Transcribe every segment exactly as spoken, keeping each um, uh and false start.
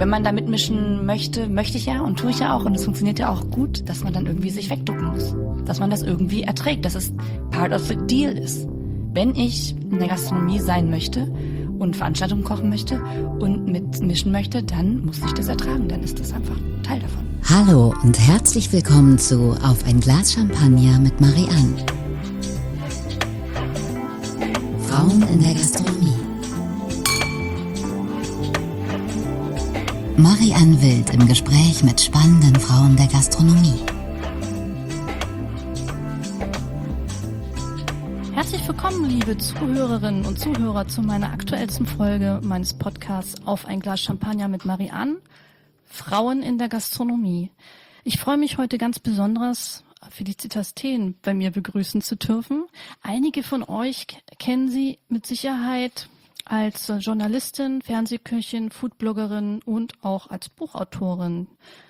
wenn man da mitmischen möchte, möchte ich ja und tue ich ja auch und es funktioniert ja auch gut, dass man dann irgendwie sich wegducken muss. Dass man das irgendwie erträgt, dass es part of the deal ist. Wenn ich in der Gastronomie sein möchte und Veranstaltungen kochen möchte und mitmischen möchte, dann muss ich das ertragen, dann ist das einfach Teil davon. Hallo und herzlich willkommen zu Auf ein Glas Champagner mit Marianne. Frauen in der Gastronomie. Marianne Wild im Gespräch mit spannenden Frauen der Gastronomie. Herzlich willkommen, liebe Zuhörerinnen und Zuhörer, zu meiner aktuellsten Folge meines Podcasts Auf ein Glas Champagner mit Marianne, Frauen in der Gastronomie. Ich freue mich heute ganz besonders, Felicitas Thehn bei mir begrüßen zu dürfen. Einige von euch kennen sie mit Sicherheit als Journalistin, Fernsehköchin, Foodbloggerin und auch als Buchautorin.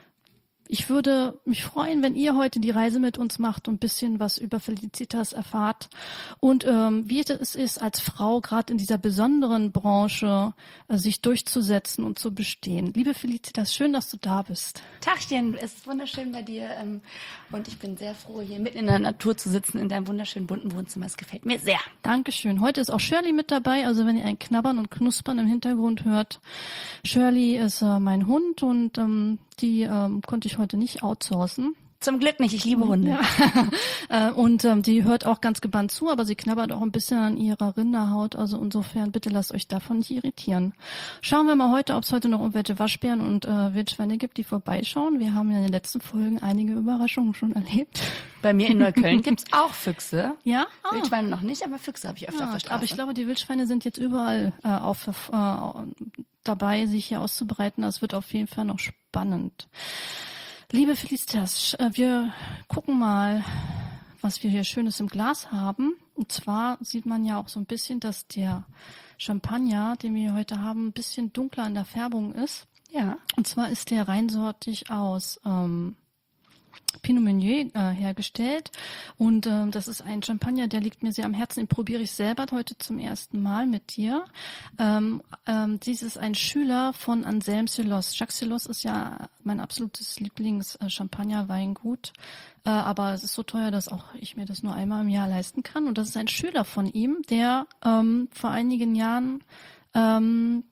Ich würde mich freuen, wenn ihr heute die Reise mit uns macht und ein bisschen was über Felicitas erfahrt und ähm, wie es ist, als Frau gerade in dieser besonderen Branche äh, sich durchzusetzen und zu bestehen. Liebe Felicitas, schön, dass du da bist. Tachchen, es ist wunderschön bei dir ähm, und ich bin sehr froh, hier mitten in der Natur zu sitzen, in deinem wunderschönen bunten Wohnzimmer. Es gefällt mir sehr. Dankeschön. Heute ist auch Shirley mit dabei, also wenn ihr ein Knabbern und Knuspern im Hintergrund hört. Shirley ist äh, mein Hund und ähm, die ähm, konnte ich heute nicht outsourcen. Zum Glück nicht, ich liebe Hunde. Ja. Und ähm, die hört auch ganz gebannt zu, aber sie knabbert auch ein bisschen an ihrer Rinderhaut. Also insofern, bitte lasst euch davon nicht irritieren. Schauen wir mal heute, ob es heute noch irgendwelche Waschbären und äh, Wildschweine gibt, die vorbeischauen. Wir haben ja in den letzten Folgen einige Überraschungen schon erlebt. Bei mir in Neukölln gibt's auch Füchse. Ja? Ah. Wildschweine noch nicht, aber Füchse habe ich öfter Ja, auf der Straße. aber ich glaube, die Wildschweine sind jetzt überall äh, auf, äh, dabei, sich hier auszubreiten. Das wird auf jeden Fall noch spannend. Liebe Felicitas, wir gucken mal, was wir hier Schönes im Glas haben. Und zwar sieht man ja auch so ein bisschen, dass der Champagner, den wir heute haben, ein bisschen dunkler in der Färbung ist. Ja. Und zwar ist der reinsortig aus ähm, Pinot Meunier äh, hergestellt und äh, das ist ein Champagner, der liegt mir sehr am Herzen, den probiere ich selber heute zum ersten Mal mit dir. Ähm, ähm, dies ist ein Schüler von Anselme Celos. Jacques Celos ist ja mein absolutes Lieblings-Champagner-Weingut, äh, aber es ist so teuer, dass auch ich mir das nur einmal im Jahr leisten kann und das ist ein Schüler von ihm, der ähm, vor einigen Jahren ähm,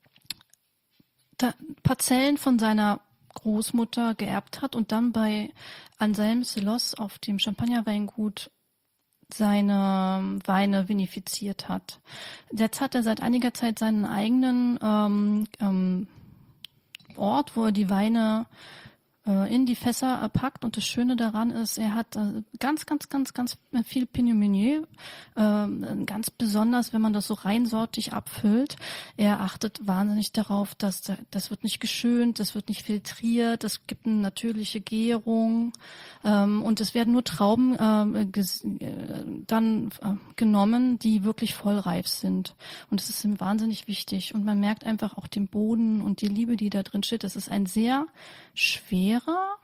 da, Parzellen von seiner Großmutter geerbt hat und dann bei Anselme Celos auf dem Champagnerweingut seine Weine vinifiziert hat. Jetzt hat er seit einiger Zeit seinen eigenen ähm, ähm, Ort, wo er die Weine äh, in die Fässer äh, packt und das Schöne daran ist, er hat äh, ganz, ganz, ganz, ganz viel Pinot Meunier, äh, ganz besonders, wenn man das so reinsortig abfüllt. Er achtet wahnsinnig darauf, dass das wird nicht geschönt, das wird nicht filtriert, es gibt eine natürliche Gärung ähm, und es werden nur Trauben äh, ges- äh, dann äh, genommen, die wirklich vollreif sind und das ist ihm wahnsinnig wichtig und man merkt einfach auch den Boden und die Liebe, die da drin steht. Das ist ein sehr schwerer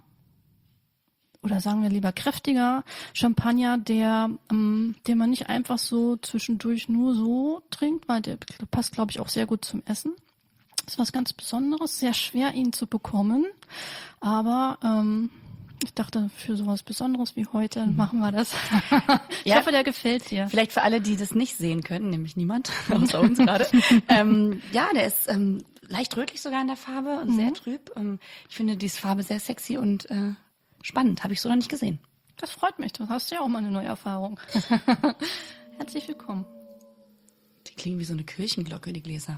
oder sagen wir lieber kräftiger Champagner, der, ähm, den man nicht einfach so zwischendurch nur so trinkt, weil der passt, glaube ich, auch sehr gut zum Essen. Das ist was ganz Besonderes, sehr schwer ihn zu bekommen, aber ähm, ich dachte, für sowas Besonderes wie heute machen wir das. Ich Ja. hoffe, der gefällt dir. Vielleicht für alle, die das nicht sehen können, nämlich niemand, außer uns gerade. ähm, ja, der ist ähm, leicht rötlich sogar in der Farbe und Mhm. sehr trüb. Ähm, ich finde diese Farbe sehr sexy und äh, spannend. Habe ich so noch nicht gesehen. Das freut mich, du hast ja auch mal eine neue Erfahrung. Herzlich willkommen. Die klingen wie so eine Kirchenglocke, die Gläser.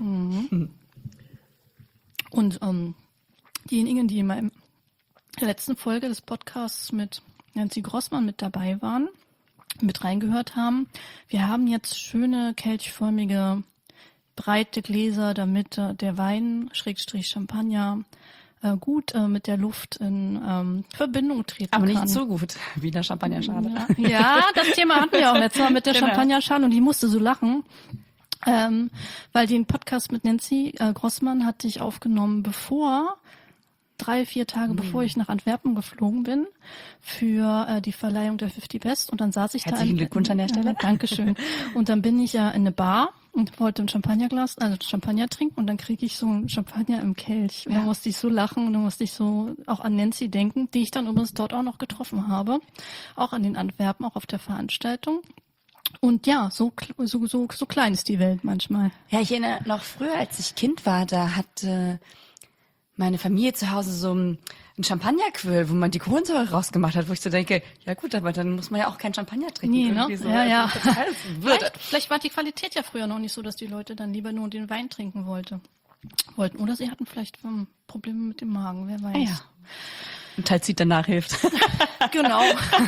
Und ähm, diejenigen, die in meinem der letzten Folge des Podcasts mit Nancy Grossmann mit dabei waren, mit reingehört haben, wir haben jetzt schöne kelchförmige, breite Gläser, damit äh, der Wein, Schrägstrich Champagner, äh, gut äh, mit der Luft in ähm, Verbindung treten Aber kann. nicht so gut wie der Champagnerschale. Ja, ja, das Thema hatten wir auch letztes Mal mit der Genau. Champagnerschale und ich musste so lachen, ähm, weil den Podcast mit Nancy äh, Grossmann hatte ich aufgenommen, bevor drei, vier Tage, bevor ich nach Antwerpen geflogen bin für äh, die Verleihung der fifty Best. Und dann saß ich Herzlichen da. Glückwunsch an der Stelle. Ja, Dankeschön. Und dann bin ich ja in eine Bar und wollte ein Champagnerglas, also Champagner trinken und dann kriege ich so ein Champagner im Kelch. Und Ja. da musste ich so lachen und dann musste ich so auch an Nancy denken, die ich dann übrigens dort auch noch getroffen habe. Auch an den Antwerpen, auch auf der Veranstaltung. Und ja, so, so, so, so klein ist die Welt manchmal. Ja, ich erinnere noch früher, als ich Kind war, da hatte meine Familie zu Hause so ein ein Champagnerquill, wo man die Kohlensäure rausgemacht hat, wo ich so denke, ja gut, aber dann muss man ja auch kein Champagner trinken. Nee, ne? Irgendwie so, Ja, ja. also total Würde. Vielleicht, vielleicht war die Qualität ja früher noch nicht so, dass die Leute dann lieber nur den Wein trinken wollte, wollten. Oder sie hatten vielleicht ähm, Probleme mit dem Magen, wer weiß. Ah, ja. Ein Teil danach hilft. Genau.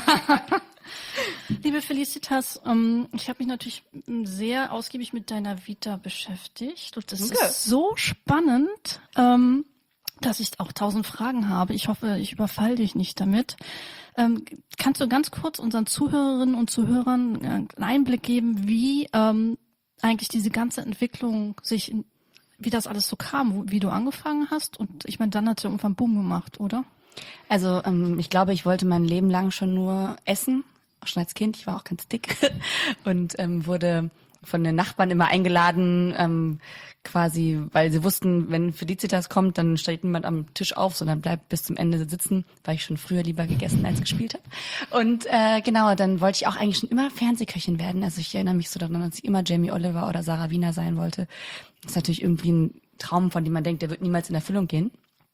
Liebe Felicitas, ähm, ich habe mich natürlich sehr ausgiebig mit deiner Vita beschäftigt. Und das Okay. ist so spannend, ähm, dass ich auch tausend Fragen habe. Ich hoffe, ich überfall dich nicht damit. Ähm, kannst du ganz kurz unseren Zuhörerinnen und Zuhörern äh, einen Einblick geben, wie ähm, eigentlich diese ganze Entwicklung sich, in, wie das alles so kam, wo, wie du angefangen hast? Und ich meine, dann hat es ja irgendwann Boom gemacht, oder? Also ähm, ich glaube, ich wollte mein Leben lang schon nur essen, auch schon als Kind. Ich war auch ganz dick und ähm, wurde von den Nachbarn immer eingeladen, ähm, quasi, weil sie wussten, wenn Felicitas kommt, dann steht niemand am Tisch auf, sondern bleibt bis zum Ende sitzen, weil ich schon früher lieber gegessen als gespielt habe. Und äh, genau, dann wollte ich auch eigentlich schon immer Fernsehköchin werden. Also ich erinnere mich so daran, dass ich immer Jamie Oliver oder Sarah Wiener sein wollte. Das ist natürlich irgendwie ein Traum, von dem man denkt, der wird niemals in Erfüllung gehen.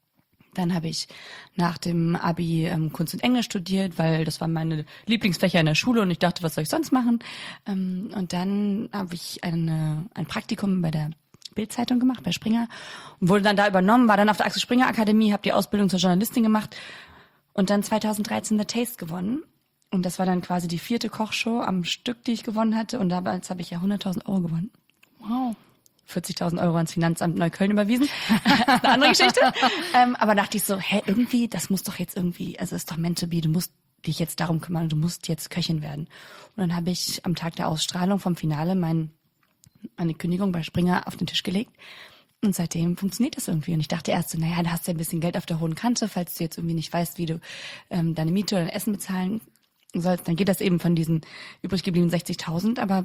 Dann habe ich nach dem Abi ähm, Kunst und Englisch studiert, weil das waren meine Lieblingsfächer in der Schule und ich dachte, was soll ich sonst machen? Ähm, und dann habe ich eine, ein Praktikum bei der Bild-Zeitung gemacht, bei Springer und wurde dann da übernommen, war dann auf der Axel Springer Akademie, habe die Ausbildung zur Journalistin gemacht und dann zweitausenddreizehn The Taste gewonnen. Und das war dann quasi die vierte Kochshow am Stück, die ich gewonnen hatte. Und damals habe ich ja hunderttausend Euro gewonnen. Wow. vierzigtausend Euro ans Finanzamt Neukölln überwiesen. Das ist eine andere Geschichte. ähm, aber dachte ich so, hä, irgendwie, das muss doch jetzt irgendwie, also ist doch meant to be, du musst dich jetzt darum kümmern, du musst jetzt Köchin werden. Und dann habe ich am Tag der Ausstrahlung vom Finale mein, meine Kündigung bei Springer auf den Tisch gelegt. Und seitdem funktioniert das irgendwie. Und ich dachte erst so, naja, da hast du ja ein bisschen Geld auf der hohen Kante, falls du jetzt irgendwie nicht weißt, wie du ähm, deine Miete oder dein Essen bezahlen sollst, dann geht das eben von diesen übrig gebliebenen sechzigtausend, aber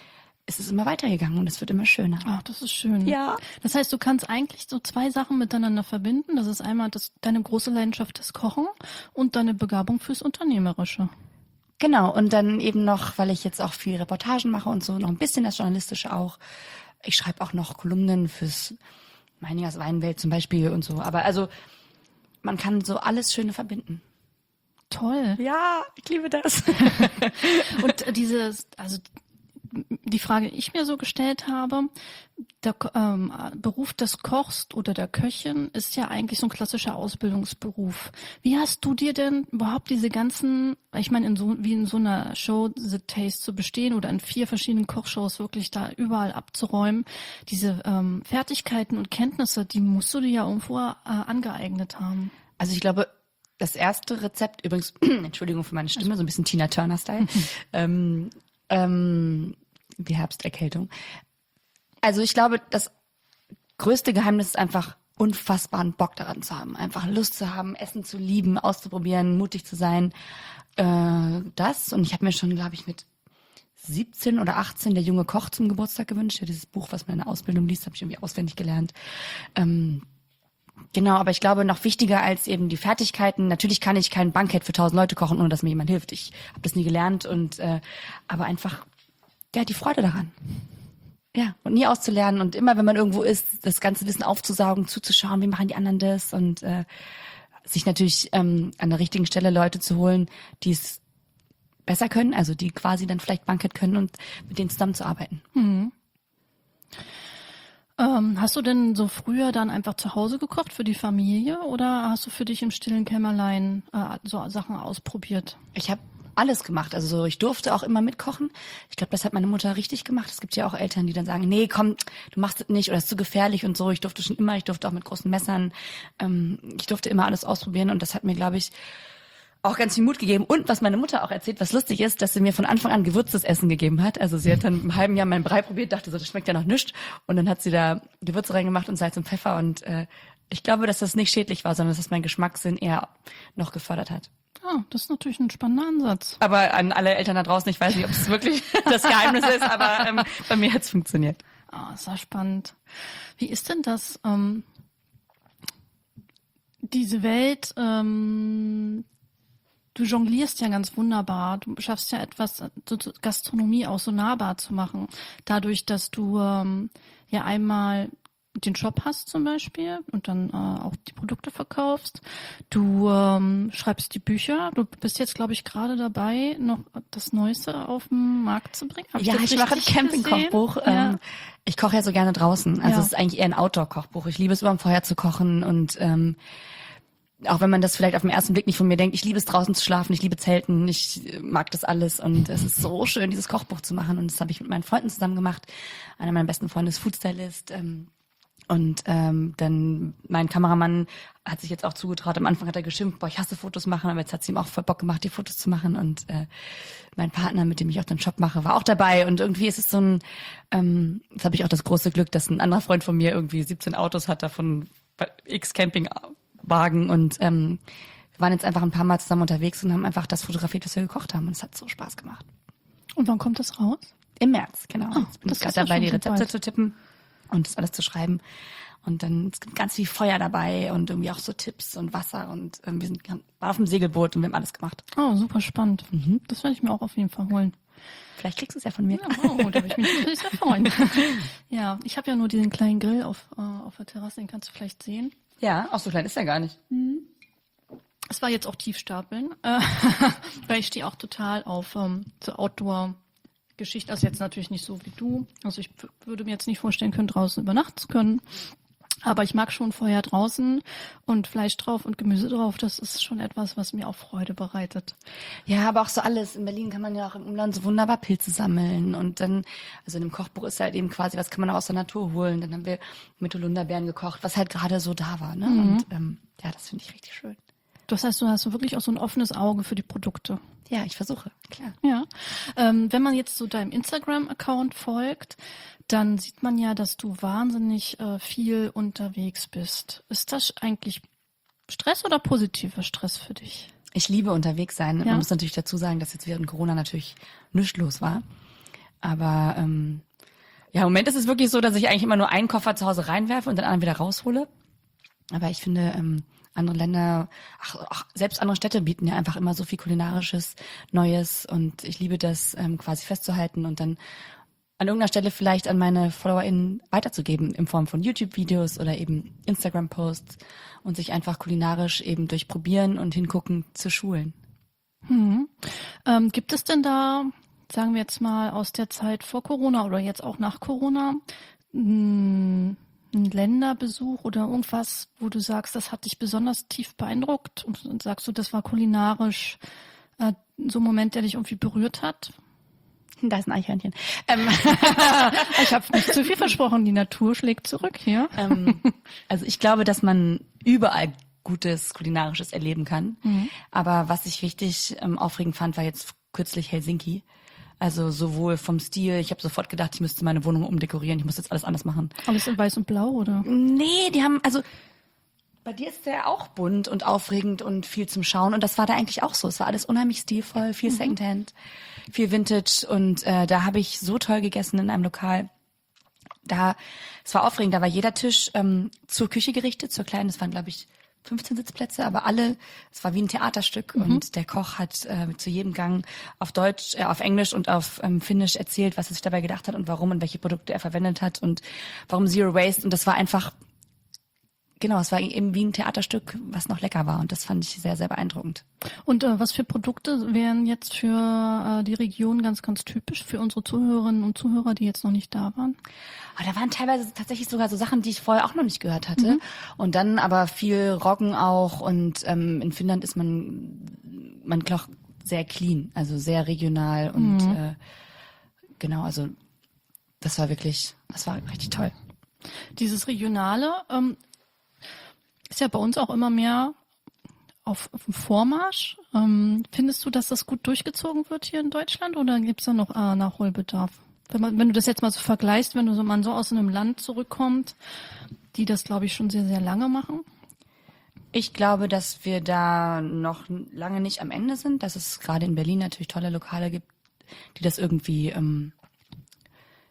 es ist immer weitergegangen und es wird immer schöner. Ach, das ist schön. Ja. Das heißt, du kannst eigentlich so zwei Sachen miteinander verbinden. Das ist einmal das, deine große Leidenschaft, das Kochen und deine Begabung fürs Unternehmerische. Genau, und dann eben noch, weil ich jetzt auch viel Reportagen mache und so, noch ein bisschen das Journalistische auch. Ich schreibe auch noch Kolumnen fürs Meiningers Weinwelt zum Beispiel und so. Aber also, man kann so alles Schöne verbinden. Toll. Ja, ich liebe das. Und dieses, also die Frage, die ich mir so gestellt habe, der ähm, Beruf des Kochs oder der Köchin ist ja eigentlich so ein klassischer Ausbildungsberuf. Wie hast du dir denn überhaupt diese ganzen, ich meine, in so, wie in so einer Show The Taste zu bestehen oder in vier verschiedenen Kochshows wirklich da überall abzuräumen, diese ähm, Fertigkeiten und Kenntnisse, die musst du dir ja irgendwo äh, angeeignet haben. Also ich glaube, das erste Rezept, übrigens, Entschuldigung für meine Stimme, so ein bisschen Tina Turner-Style, ähm, ähm, die Herbsterkältung. Also ich glaube, das größte Geheimnis ist einfach unfassbaren Bock daran zu haben, einfach Lust zu haben, Essen zu lieben, auszuprobieren, mutig zu sein. Äh, das und ich habe mir schon, glaube ich, mit siebzehn oder achtzehn der junge Koch zum Geburtstag gewünscht. Ja, dieses Buch, was man in der Ausbildung liest, habe ich irgendwie auswendig gelernt. Ähm, Genau, aber ich glaube, noch wichtiger als eben die Fertigkeiten, natürlich kann ich kein Bankett für tausend Leute kochen, ohne dass mir jemand hilft. Ich habe das nie gelernt und äh, aber einfach ja die Freude daran. Ja, und nie auszulernen und immer, wenn man irgendwo ist, das ganze Wissen aufzusaugen, zuzuschauen, wie machen die anderen das und äh, sich natürlich ähm, an der richtigen Stelle Leute zu holen, die es besser können, also die quasi dann vielleicht Bankett können und mit denen zusammenzuarbeiten. Mhm. Ähm, hast du denn so früher dann einfach zu Hause gekocht für die Familie oder hast du für dich im stillen Kämmerlein äh, so Sachen ausprobiert? Ich habe alles gemacht. Also so, ich durfte auch immer mitkochen. Ich glaube, das hat meine Mutter richtig gemacht. Es gibt ja auch Eltern, die dann sagen, nee, komm, du machst das nicht oder es ist zu gefährlich und so. Ich durfte schon immer, ich durfte auch mit großen Messern. Ähm, ich durfte immer alles ausprobieren und das hat mir, glaube ich, auch ganz viel Mut gegeben. Und was meine Mutter auch erzählt, was lustig ist, dass sie mir von Anfang an gewürztes Essen gegeben hat. Also sie hat dann im halben Jahr meinen Brei probiert, dachte so, das schmeckt ja noch nichts. Und dann hat sie da Gewürze reingemacht und Salz und Pfeffer. Und äh, ich glaube, dass das nicht schädlich war, sondern dass das meinen Geschmackssinn eher noch gefördert hat. Ah, das ist natürlich ein spannender Ansatz. Aber an alle Eltern da draußen, ich weiß nicht, ob es wirklich das Geheimnis ist, aber ähm, bei mir hat es funktioniert. Ah, ist ja spannend. Wie ist denn das, ähm, diese Welt, ähm, du jonglierst ja ganz wunderbar. Du schaffst ja etwas, so Gastronomie auch so nahbar zu machen. Dadurch, dass du ähm, ja einmal den Shop hast zum Beispiel und dann äh, auch die Produkte verkaufst. Du ähm, schreibst die Bücher. Du bist jetzt, glaube ich, gerade dabei, noch das Neueste auf den Markt zu bringen. Hab Ja, ich, ich mache ein Camping-Kochbuch. Ja. Ähm, ich koche ja so gerne draußen. Also Ja. es ist eigentlich eher ein Outdoor-Kochbuch. Ich liebe es, über dem Feuer zu kochen und ähm, auch wenn man das vielleicht auf den ersten Blick nicht von mir denkt, ich liebe es draußen zu schlafen, ich liebe Zelten, ich mag das alles und es ist so schön, dieses Kochbuch zu machen und das habe ich mit meinen Freunden zusammen gemacht. Einer meiner besten Freunde ist Foodstylist ähm, und ähm, dann mein Kameramann hat sich jetzt auch zugetraut, am Anfang hat er geschimpft, boah, ich hasse Fotos machen, aber jetzt hat es ihm auch voll Bock gemacht, die Fotos zu machen und äh, mein Partner, mit dem ich auch den Job mache, war auch dabei und irgendwie ist es so ein, ähm, jetzt habe ich auch das große Glück, dass ein anderer Freund von mir irgendwie siebzehn Autos hat, davon X Camping Wagen und ähm, wir waren jetzt einfach ein paar Mal zusammen unterwegs und haben einfach das fotografiert, was wir gekocht haben und es hat so Spaß gemacht. Und wann kommt das raus? Im März, genau. Oh, jetzt bin das ich gerade ist ja dabei, schon die so Rezepte bald. zu tippen und das alles zu schreiben und dann es gibt ganz viel Feuer dabei und irgendwie auch so Tipps und Wasser und ähm, wir sind waren auf dem Segelboot und wir haben alles gemacht. Oh, super spannend. Mhm. Das werde ich mir auch auf jeden Fall holen. Vielleicht kriegst du es ja von mir. Ja, oh, da würde ich mich natürlich sehr freuen. Ja, ich habe ja nur diesen kleinen Grill auf, äh, auf der Terrasse, den kannst du vielleicht sehen. Ja, auch so klein ist er gar nicht. Es war jetzt auch Tiefstapeln, äh, weil ich stehe auch total auf ähm, so Outdoor-Geschichte. Also jetzt natürlich nicht so wie du. Also ich w- würde mir jetzt nicht vorstellen können, draußen übernachten zu können. Aber ich mag schon Feuer draußen und Fleisch drauf und Gemüse drauf. Das ist schon etwas, was mir auch Freude bereitet. Ja, aber auch so alles. In Berlin kann man ja auch im Umland so wunderbar Pilze sammeln. Und dann, also in dem Kochbuch ist halt eben quasi, was kann man auch aus der Natur holen. Dann haben wir mit Holunderbeeren gekocht, was halt gerade so da war. Ne? Und ähm, ja, das finde ich richtig schön. Das heißt, du hast so wirklich auch so ein offenes Auge für die Produkte. Ja, ich versuche, klar. Ja. Ähm, wenn man jetzt so deinem Instagram-Account folgt, dann sieht man ja, dass du wahnsinnig äh, viel unterwegs bist. Ist das eigentlich Stress oder positiver Stress für dich? Ich liebe unterwegs sein. Ja. Man muss natürlich dazu sagen, dass jetzt während Corona natürlich nichts los war. Aber ähm, ja, im Moment ist es wirklich so, dass ich eigentlich immer nur einen Koffer zu Hause reinwerfe und den anderen wieder raushole. Aber ich finde, ähm, andere Länder, ach, ach, selbst andere Städte bieten ja einfach immer so viel kulinarisches, Neues und ich liebe das ähm, quasi festzuhalten und dann an irgendeiner Stelle vielleicht an meine FollowerInnen weiterzugeben in Form von YouTube-Videos oder eben Instagram-Posts und sich einfach kulinarisch eben durch Probieren und Hingucken zu schulen. Mhm. Ähm, gibt es denn da, sagen wir jetzt mal aus der Zeit vor Corona oder jetzt auch nach Corona, mh, ein Länderbesuch oder irgendwas, wo du sagst, das hat dich besonders tief beeindruckt und, und sagst du, das war kulinarisch äh, so ein Moment, der dich irgendwie berührt hat? Da ist ein Eichhörnchen. Ähm, Ich habe nicht zu viel versprochen, die Natur schlägt zurück hier. ähm, also ich glaube, dass man überall Gutes Kulinarisches erleben kann. Mhm. Aber was ich richtig ähm, aufregend fand, war jetzt kürzlich Helsinki. Also sowohl vom Stil, ich habe sofort gedacht, ich müsste meine Wohnung umdekorieren, ich muss jetzt alles anders machen. Alles in weiß und blau, oder? Nee, die haben, also bei dir ist der auch bunt und aufregend und viel zum Schauen und das war da eigentlich auch so. Es war alles unheimlich stilvoll, viel Secondhand, viel Vintage und äh, da habe ich so toll gegessen in einem Lokal. Da, es war aufregend, da war jeder Tisch ähm, zur Küche gerichtet, zur kleinen, das waren glaube ich fünfzehn Sitzplätze, aber alle, es war wie ein Theaterstück und der Koch hat äh, zu jedem Gang auf Deutsch, äh, auf Englisch und auf ähm, Finnisch erzählt, was er sich dabei gedacht hat und warum und welche Produkte er verwendet hat und warum Zero Waste und das war einfach, genau, es war eben wie ein Theaterstück, was noch lecker war und das fand ich sehr, sehr beeindruckend. Und äh, was für Produkte wären jetzt für äh, die Region ganz, ganz typisch für unsere Zuhörerinnen und Zuhörer, die jetzt noch nicht da waren? Aber da waren teilweise tatsächlich sogar so Sachen, die ich vorher auch noch nicht gehört hatte. Und dann aber viel Roggen auch. Und ähm, in Finnland ist man, man kocht sehr clean, also sehr regional. Und Mhm. äh, genau, also das war wirklich, das war richtig toll. Dieses Regionale ähm, ist ja bei uns auch immer mehr auf, auf dem Vormarsch. Ähm, findest du, dass das gut durchgezogen wird hier in Deutschland oder gibt es da noch äh, Nachholbedarf? Wenn, man, wenn du das jetzt mal so vergleichst, wenn du so, man so aus einem Land zurückkommt, die das, glaube ich, schon sehr, sehr lange machen. Ich glaube, dass wir da noch lange nicht am Ende sind, dass es gerade in Berlin natürlich tolle Lokale gibt, die das irgendwie ähm,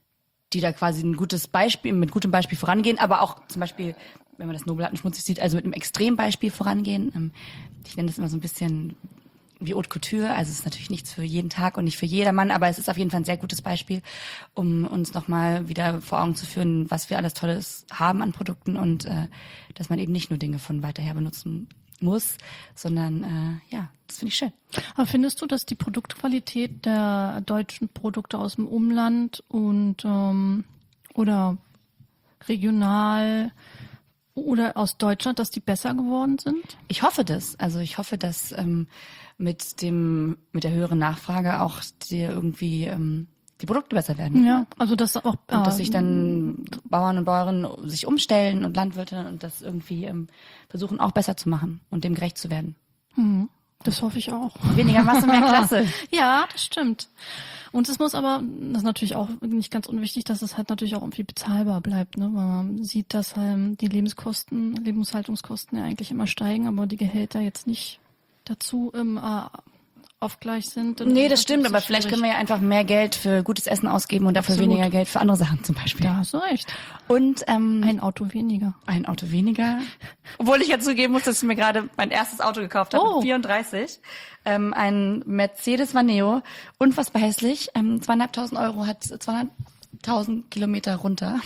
die da quasi ein gutes Beispiel, mit gutem Beispiel vorangehen, aber auch zum Beispiel, wenn man das Nobel schmutzig sieht, also mit einem Extrembeispiel vorangehen. Ich nenne das immer so ein bisschen wie Haute Couture, also es ist natürlich nichts für jeden Tag und nicht für jedermann, aber es ist auf jeden Fall ein sehr gutes Beispiel, um uns nochmal wieder vor Augen zu führen, was wir alles Tolles haben an Produkten und äh, dass man eben nicht nur Dinge von weiter her benutzen muss, sondern äh, ja, das finde ich schön. Aber findest du, dass die Produktqualität der deutschen Produkte aus dem Umland und ähm, oder regional oder aus Deutschland, dass die besser geworden sind? Ich hoffe das. Also ich hoffe, dass ähm, mit dem mit der höheren Nachfrage auch die irgendwie ähm, die Produkte besser werden. Ja, also dass auch und dass sich dann Bauern und Bäuerinnen sich umstellen und Landwirte und das irgendwie ähm, versuchen auch besser zu machen und dem gerecht zu werden. Mhm. Das hoffe ich auch. Weniger Masse, mehr Klasse. Ja, das stimmt. Und es muss aber, das ist natürlich auch nicht ganz unwichtig, dass es halt natürlich auch irgendwie bezahlbar bleibt, ne? Weil man sieht, dass ähm, die Lebenskosten, Lebenshaltungskosten ja eigentlich immer steigen, aber die Gehälter jetzt nicht dazu im äh, Aufgleich sind. Nee, das stimmt, aber vielleicht können wir ja einfach mehr Geld für gutes Essen ausgeben und dafür Absolut. weniger Geld für andere Sachen zum Beispiel. Da hast du recht. Und ähm, ein Auto weniger. Ein Auto weniger. Obwohl ich ja zugeben muss, dass ich mir gerade mein erstes Auto gekauft habe, oh. mit vierunddreißig. Ähm, ein Mercedes Vaneo, unfassbar hässlich. Ähm, zweieinhalbtausend Euro, hat zweihunderttausend Kilometer runter.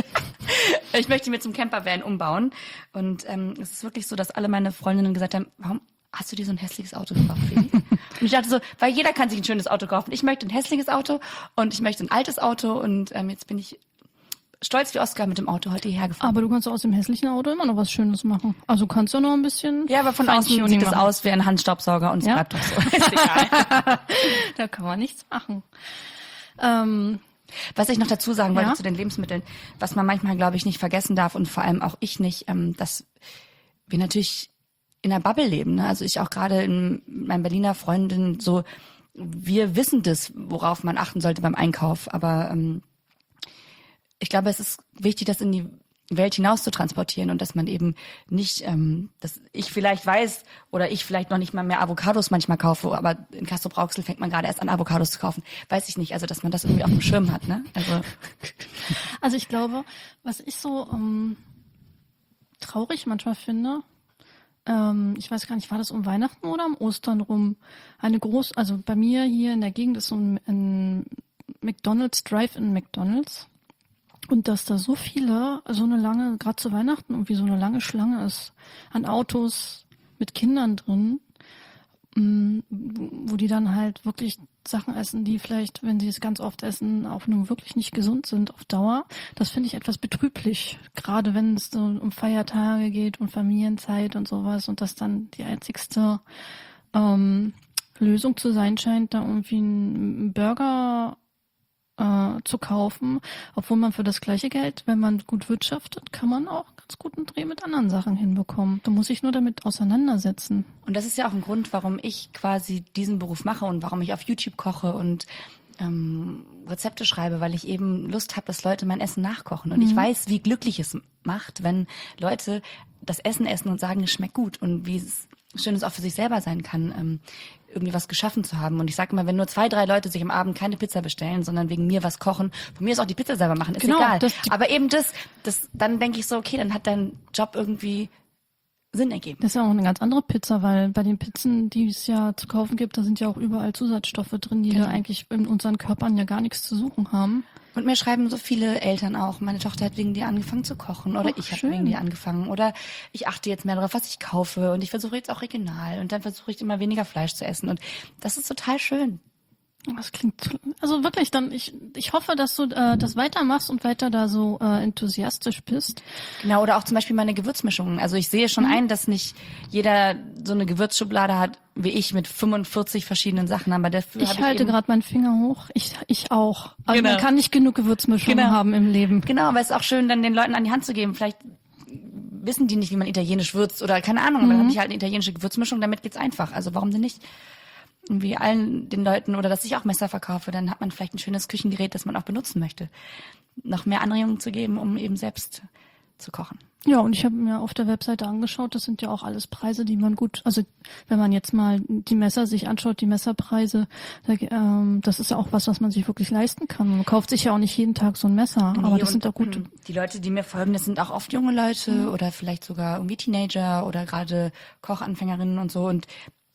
Ich möchte mir zum Campervan umbauen. Und ähm, es ist wirklich so, dass alle meine Freundinnen gesagt haben, warum hast du dir so ein hässliches Auto gekauft, Feli? Und ich dachte so, weil jeder kann sich ein schönes Auto kaufen. Ich möchte ein hässliches Auto und ich möchte ein altes Auto und ähm, jetzt bin ich stolz wie Oskar mit dem Auto heute hierher gefahren. Aber du kannst aus dem hässlichen Auto immer noch was Schönes machen. Also kannst du noch ein bisschen... Ja, aber von außen sieht es aus wie ein Handstaubsauger und es ja? bleibt doch so. Ist egal. Da kann man nichts machen. Ähm, was ich noch dazu sagen wollte ja? zu den Lebensmitteln, was man manchmal, glaube ich, nicht vergessen darf und vor allem auch ich nicht, ähm, dass wir natürlich in der Bubble leben, ne? Also ich auch gerade in meinen Berliner Freundinnen so, wir wissen das, worauf man achten sollte beim Einkauf, aber ähm, ich glaube, es ist wichtig, das in die Welt hinaus zu transportieren und dass man eben nicht, ähm, dass ich vielleicht weiß oder ich vielleicht noch nicht mal mehr Avocados manchmal kaufe, aber in Castrop-Rauxel fängt man gerade erst an, Avocados zu kaufen. Weiß ich nicht, also dass man das irgendwie auf dem Schirm hat, ne? Also, also ich glaube, was ich so ähm, traurig manchmal finde, ähm, ich weiß gar nicht, war das um Weihnachten oder um Ostern rum? Eine groß, also bei mir hier in der Gegend ist so ein, ein McDonald's, Drive-in McDonald's. Und dass da so viele, so eine lange, gerade zu Weihnachten irgendwie so eine lange Schlange ist an Autos mit Kindern drin, wo die dann halt wirklich Sachen essen, die vielleicht, wenn sie es ganz oft essen, auch nun wirklich nicht gesund sind auf Dauer. Das finde ich etwas betrüblich, gerade wenn es so um Feiertage geht und Familienzeit und sowas und das dann die einzigste ähm, Lösung zu sein scheint, da irgendwie einen Burger äh, zu kaufen, obwohl man für das gleiche Geld, wenn man gut wirtschaftet, kann man auch ganz guten Dreh mit anderen Sachen hinbekommen. Da muss ich nur damit auseinandersetzen. Und das ist ja auch ein Grund, warum ich quasi diesen Beruf mache und warum ich auf YouTube koche und ähm, Rezepte schreibe, weil ich eben Lust habe, dass Leute mein Essen nachkochen. Und mhm. ich weiß, wie glücklich es macht, wenn Leute das Essen essen und sagen, es schmeckt gut und wie es schön es auch für sich selber sein kann, ähm, irgendwie was geschaffen zu haben. Und ich sage immer, wenn nur zwei, drei Leute sich am Abend keine Pizza bestellen, sondern wegen mir was kochen, von mir ist auch die Pizza selber machen, ist genau, egal. Das, Aber eben das, das, dann denke ich so, okay, dann hat dein Job irgendwie Sinn ergeben. Das ist ja auch eine ganz andere Pizza, weil bei den Pizzen, die es ja zu kaufen gibt, da sind ja auch überall Zusatzstoffe drin, die genau. da eigentlich in unseren Körpern ja gar nichts zu suchen haben. Und mir schreiben so viele Eltern auch, meine Tochter hat wegen dir angefangen zu kochen oder Ach, ich habe wegen dir angefangen oder ich achte jetzt mehr darauf, was ich kaufe und ich versuche jetzt auch regional und dann versuche ich immer weniger Fleisch zu essen und das ist total schön. Das klingt, also wirklich, dann ich ich hoffe, dass du äh, das weitermachst und weiter da so äh, enthusiastisch bist. Genau, oder auch zum Beispiel meine Gewürzmischungen. Also ich sehe schon mhm. ein, dass nicht jeder so eine Gewürzschublade hat wie ich mit fünfundvierzig verschiedenen Sachen, aber dafür habe ich Ich halte gerade meinen Finger hoch. Ich ich auch. Also genau. Man kann nicht genug Gewürzmischungen genau. haben im Leben. Genau, aber es ist auch schön, dann den Leuten an die Hand zu geben. Vielleicht wissen die nicht, wie man italienisch würzt oder keine Ahnung, mhm. aber dann habe ich halt eine italienische Gewürzmischung, damit geht's einfach. Also warum denn nicht? Irgendwie allen den Leuten oder dass ich auch Messer verkaufe, dann hat man vielleicht ein schönes Küchengerät, das man auch benutzen möchte. Noch mehr Anregungen zu geben, um eben selbst zu kochen. Ja, und ich habe mir auf der Webseite angeschaut, das sind ja auch alles Preise, die man gut, also wenn man jetzt mal die Messer sich anschaut, die Messerpreise, da, ähm, das ist ja auch was, was man sich wirklich leisten kann. Man kauft sich ja auch nicht jeden Tag so ein Messer, Nee, aber das und, sind auch gute. ähm, Die Leute, die mir folgen, das sind auch oft junge Leute Mhm. oder vielleicht sogar irgendwie Teenager oder gerade Kochanfängerinnen und so. Und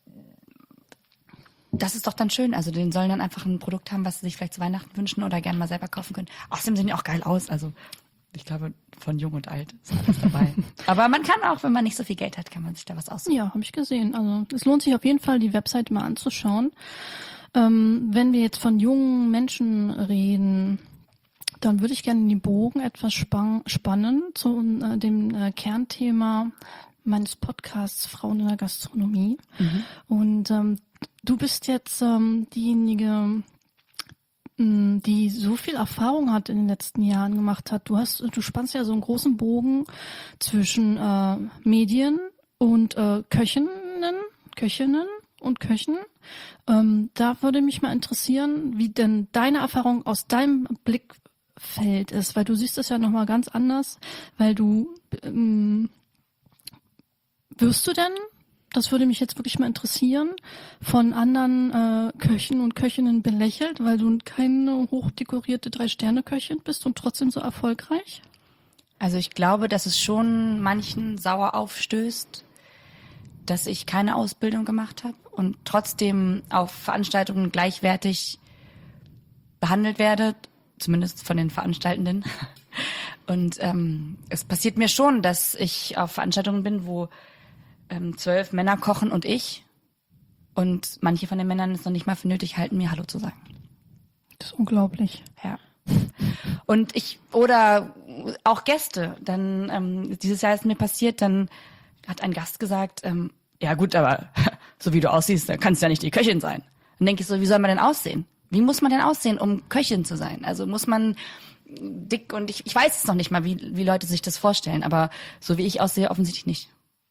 das ist doch dann schön. Also denen sollen dann einfach ein Produkt haben, was sie sich vielleicht zu Weihnachten wünschen oder gerne mal selber kaufen können. Außerdem sehen die auch geil aus. Also ich glaube, von jung und alt ist alles dabei. Aber man kann auch, wenn man nicht so viel Geld hat, kann man sich da was aussuchen. Ja, habe ich gesehen. Also es lohnt sich auf jeden Fall, die Webseite mal anzuschauen. Ähm, wenn wir jetzt von jungen Menschen reden, dann würde ich gerne den Bogen etwas span- spannen zu äh, dem äh, Kernthema meines Podcasts Frauen in der Gastronomie. Mhm. Und ähm, du bist jetzt ähm, diejenige, mh, die so viel Erfahrung hat in den letzten Jahren gemacht hat. Du hast, du spannst ja so einen großen Bogen zwischen äh, Medien und äh, Köchinnen, Köchinnen und Köchen. Ähm, da würde mich mal interessieren, wie denn deine Erfahrung aus deinem Blickfeld ist, weil du siehst es ja nochmal ganz anders, weil du ähm, wirst du denn, das würde mich jetzt wirklich mal interessieren, von anderen äh, Köchen und Köchinnen belächelt, weil du keine hochdekorierte Drei-Sterne-Köchin bist und trotzdem so erfolgreich? Also ich glaube, dass es schon manchen sauer aufstößt, dass ich keine Ausbildung gemacht habe und trotzdem auf Veranstaltungen gleichwertig behandelt werde, zumindest von den Veranstaltenden. Und ähm, es passiert mir schon, dass ich auf Veranstaltungen bin, wo ähm, zwölf Männer kochen und ich. Und manche von den Männern es noch nicht mal für nötig halten, mir Hallo zu sagen. Das ist unglaublich. Ja. Und ich, oder auch Gäste. Dann, ähm, dieses Jahr ist mir passiert, dann hat ein Gast gesagt, ähm, ja gut, aber so wie du aussiehst, da kannst du ja nicht die Köchin sein. Dann denke ich so, wie soll man denn aussehen? Wie muss man denn aussehen, um Köchin zu sein? Also muss man dick und ich, ich weiß es noch nicht mal, wie, wie Leute sich das vorstellen, aber so wie ich aussehe, offensichtlich nicht.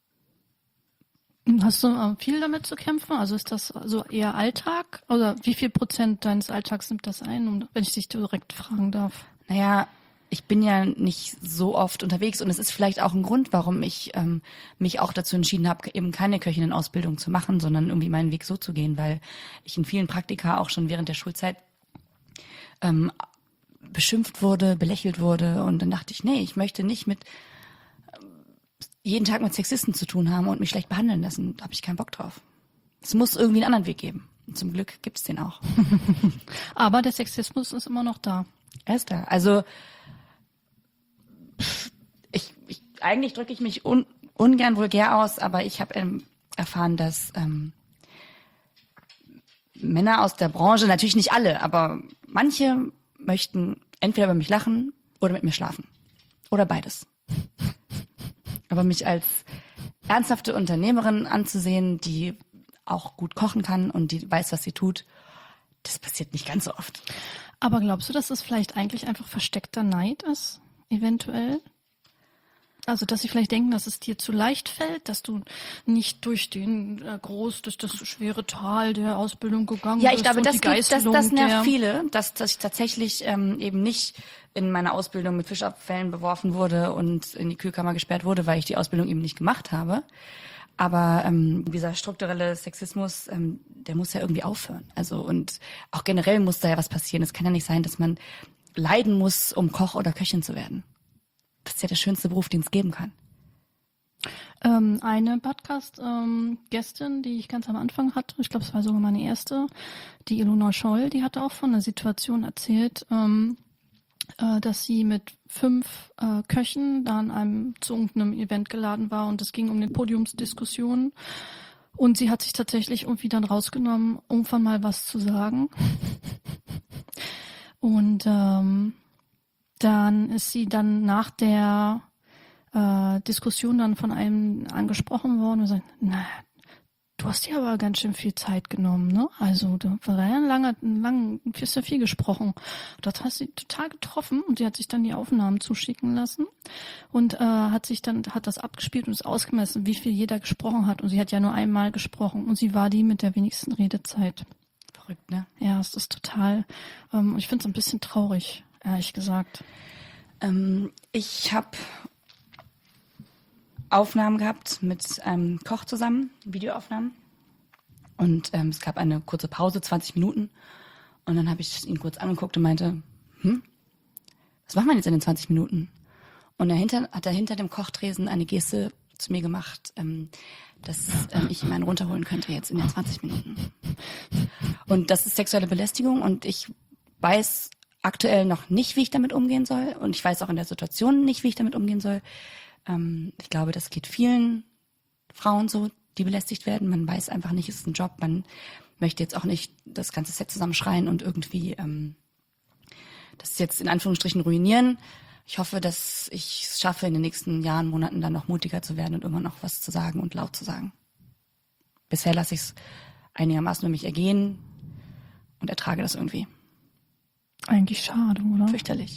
Hast du äh, viel damit zu kämpfen? Also ist das so eher Alltag? Oder wie viel Prozent deines Alltags nimmt das ein, um, wenn ich dich direkt fragen darf? Naja, ich bin ja nicht so oft unterwegs und es ist vielleicht auch ein Grund, warum ich ähm, mich auch dazu entschieden habe, eben keine Köchinnen-Ausbildung zu machen, sondern irgendwie meinen Weg so zu gehen, weil ich in vielen Praktika auch schon während der Schulzeit ähm, beschimpft wurde, belächelt wurde und dann dachte ich, nee, ich möchte nicht mit ähm, jeden Tag mit Sexisten zu tun haben und mich schlecht behandeln lassen. Da habe ich keinen Bock drauf. Es muss irgendwie einen anderen Weg geben. Und zum Glück gibt es den auch. Aber der Sexismus ist immer noch da. Er ist da. Also ich, ich eigentlich drücke ich mich un, ungern vulgär aus, aber ich habe ähm, erfahren, dass ähm, Männer aus der Branche, natürlich nicht alle, aber manche möchten entweder über mich lachen oder mit mir schlafen. Oder beides. Aber mich als ernsthafte Unternehmerin anzusehen, die auch gut kochen kann und die weiß, was sie tut, das passiert nicht ganz so oft. Aber glaubst du, dass es vielleicht eigentlich einfach versteckter Neid ist? Eventuell? Also, dass sie vielleicht denken, dass es dir zu leicht fällt, dass du nicht durch den äh, groß, durch das schwere Tal der Ausbildung gegangen bist. Ja, ich glaube, und das, die gibt, das, Geißelung das nervt der- viele, dass, dass ich tatsächlich ähm, eben nicht in meiner Ausbildung mit Fischabfällen beworfen wurde und in die Kühlkammer gesperrt wurde, weil ich die Ausbildung eben nicht gemacht habe. Aber ähm, dieser strukturelle Sexismus, ähm, der muss ja irgendwie aufhören. Also und auch generell muss da ja was passieren. Es kann ja nicht sein, dass man leiden muss, um Koch oder Köchin zu werden. Das ist ja der schönste Beruf, den es geben kann. Ähm, eine Podcast-Gästin, die ich ganz am Anfang hatte, ich glaube, es war sogar meine erste, die Ilona Scholl, die hatte auch von einer Situation erzählt, ähm, äh, dass sie mit fünf äh, Köchen da an einem zu irgendeinem Event geladen war und es ging um eine Podiumsdiskussion und sie hat sich tatsächlich irgendwie dann rausgenommen, irgendwann mal was zu sagen. Und ähm, dann ist sie dann nach der äh, Diskussion dann von einem angesprochen worden und sagt, na, du hast dir aber ganz schön viel Zeit genommen, ne? Also da war ja ein langer, ein lang, du hast ja viel gesprochen. Das hat sie total getroffen und sie hat sich dann die Aufnahmen zuschicken lassen und äh, hat sich dann, hat das abgespielt und ist ausgemessen, wie viel jeder gesprochen hat. Und sie hat ja nur einmal gesprochen und sie war die mit der wenigsten Redezeit. Verrückt, ne? Ja, es ist total, ähm, ich finde es ein bisschen traurig, ehrlich gesagt. Ähm, ich habe Aufnahmen gehabt mit einem Koch zusammen, Videoaufnahmen. Und ähm, es gab eine kurze Pause, zwanzig Minuten. Und dann habe ich ihn kurz angeguckt und meinte, hm, was machen wir jetzt in den zwanzig Minuten? Und dahinter hat er hinter dem Kochtresen eine Geste zu mir gemacht, ähm, dass ähm, ich ihm einen runterholen könnte jetzt in den zwanzig Minuten. Und das ist sexuelle Belästigung und ich weiß aktuell noch nicht, wie ich damit umgehen soll. Und ich weiß auch in der Situation nicht, wie ich damit umgehen soll. Ähm, ich glaube, das geht vielen Frauen so, die belästigt werden. Man weiß einfach nicht, es ist ein Job. Man möchte jetzt auch nicht das ganze Set zusammenschreien und irgendwie ähm, das jetzt in Anführungsstrichen ruinieren. Ich hoffe, dass ich es schaffe, in den nächsten Jahren, Monaten dann noch mutiger zu werden und immer noch was zu sagen und laut zu sagen. Bisher lasse ich es einigermaßen über mich ergehen und ertrage das irgendwie. Eigentlich schade, oder? Fürchterlich.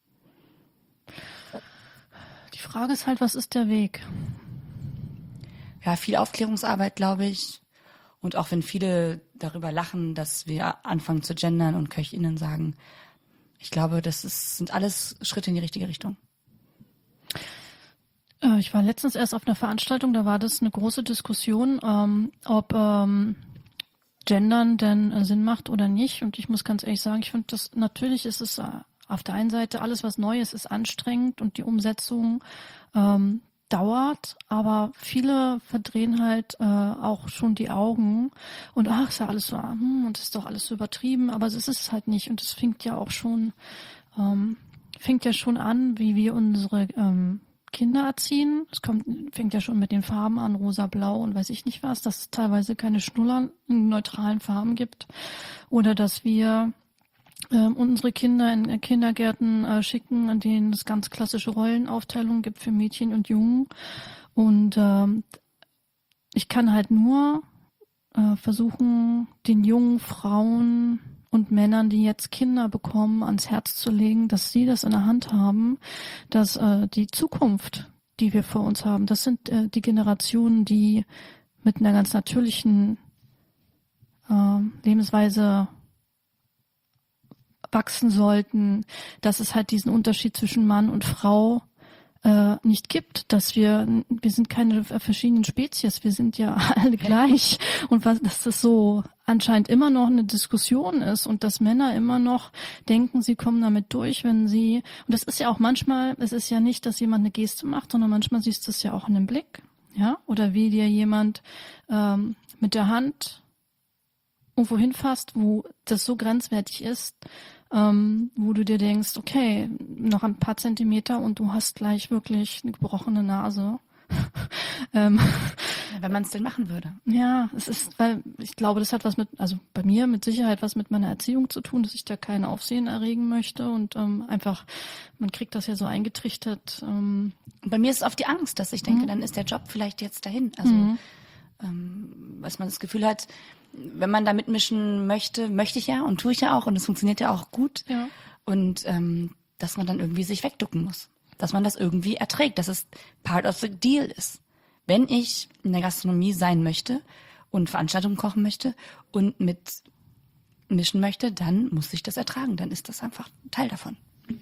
Die Frage ist halt, was ist der Weg? Ja, viel Aufklärungsarbeit, glaube ich. Und auch wenn viele darüber lachen, dass wir anfangen zu gendern und KöchInnen sagen, ich glaube, das ist, sind alles Schritte in die richtige Richtung. Äh, ich war letztens erst auf einer Veranstaltung, da war das eine große Diskussion, ähm, ob ähm, Gendern denn äh, Sinn macht oder nicht. Und ich muss ganz ehrlich sagen, ich finde, das natürlich ist es äh, auf der einen Seite alles, was Neues ist, anstrengend und die Umsetzung ähm, dauert, aber viele verdrehen halt äh, auch schon die Augen und ach, ist ja alles so, hm, und ist doch alles so übertrieben, aber es ist es halt nicht und es fängt ja auch schon, ähm, fängt ja schon an, wie wir unsere ähm, Kinder erziehen. Es kommt, fängt ja schon mit den Farben an, rosa, blau und weiß ich nicht was, dass es teilweise keine Schnuller in neutralen Farben gibt oder dass wir ähm, unsere Kinder in Kindergärten äh, schicken, in denen es ganz klassische Rollenaufteilungen gibt für Mädchen und Jungen. Und ähm, ich kann halt nur äh, versuchen, den jungen Frauen und Männern, die jetzt Kinder bekommen, ans Herz zu legen, dass sie das in der Hand haben, dass äh, die Zukunft, die wir vor uns haben, das sind äh, die Generationen, die mit einer ganz natürlichen äh, Lebensweise wachsen sollten, dass es halt diesen Unterschied zwischen Mann und Frau äh, nicht gibt, dass wir, wir sind keine verschiedenen Spezies, wir sind ja alle gleich und was, dass das so anscheinend immer noch eine Diskussion ist und dass Männer immer noch denken, sie kommen damit durch, wenn sie, und das ist ja auch manchmal, es ist ja nicht, dass jemand eine Geste macht, sondern manchmal siehst du es ja auch in dem Blick, ja, oder wie dir jemand ähm, mit der Hand irgendwo hinfasst, wo das so grenzwertig ist, ähm, wo du dir denkst, okay, noch ein paar Zentimeter und du hast gleich wirklich eine gebrochene Nase. ähm, ja, wenn man es denn machen würde. Ja, es ist, weil ich glaube, das hat was mit, also bei mir mit Sicherheit was mit meiner Erziehung zu tun, dass ich da kein Aufsehen erregen möchte und ähm, einfach, man kriegt das ja so eingetrichtert. Ähm, Bei mir ist es oft die Angst, dass ich denke, mhm. dann ist der Job vielleicht jetzt dahin. Also, mhm. ähm, was man das Gefühl hat, wenn man da mitmischen möchte, möchte ich ja und tue ich ja auch und es funktioniert ja auch gut. Ja. Und ähm, dass man dann irgendwie sich wegducken muss. Dass man das irgendwie erträgt, dass es part of the deal ist. Wenn ich in der Gastronomie sein möchte und Veranstaltungen kochen möchte und mit mischen möchte, dann muss ich das ertragen. Dann ist das einfach Teil davon.